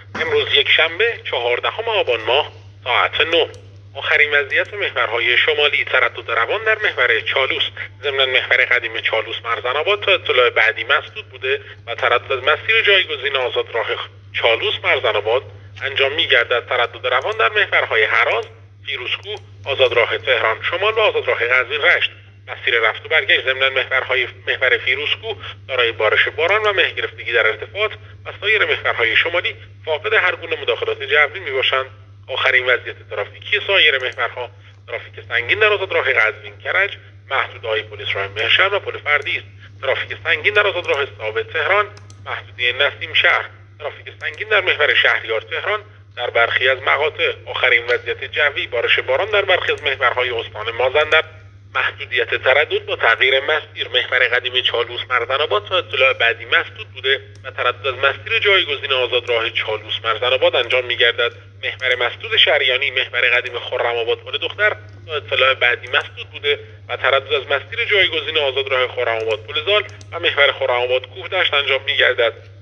امروز یک شنبه 14 آبان ماه ساعت 9. آخرین وضعیت محورهای شمالی: تردد روان در محور چالوس. ضمن محور قدیم چالوس مرزن‌آباد تا اطلاع بعدی مسدود بوده و تردد از مسیر جایگزین آزاد راه چالوس مرزن‌آباد انجام می‌گردد. تردد روان در محورهای هراز، فیروزکوه، آزاد راه تهران شمال و آزاد راه قزوین رشت. مسیر رفت و برگشت ضمن محور فیروزکوه دارای بارش باران و مه گرفتگی در ارتفاعات و سایر محورهای شمالی فاقد هر گونه مداخلات جوی میباشند. آخرین وضعیت ترافیکی سایر محورها: ترافیک سنگین در آزاد راه قزوین کرج، محدوده‌های پلیس راه مهشهر و پل فردی است. ترافیک سنگین در آزاد راه ثابت تهران، محدوده نسیم شهر. ترافیک سنگین در محور شهریار تهران در برخی از مقاطع. آخرین وضعیت جوی: بارش باران در برخی از محورهای استان مازندران. محدودیت تردد با تغییر مسیر: محور قدیم چالوس مرزن‌آباد تا اطلاع بعدی مسدود بوده و تردد از مسیر جایگزین آزاد راه چالوس مرزن‌آباد انجام می‌گردد. محور مسدود شریانی: محور قدیم خرم‌آباد پل دختر تا اطلاع بعدی مسدود بوده و تردد از مسیر جایگزین آزاد راه خرم‌آباد پل زال و محور خرم‌آباد کوهدشت انجام می‌گردد.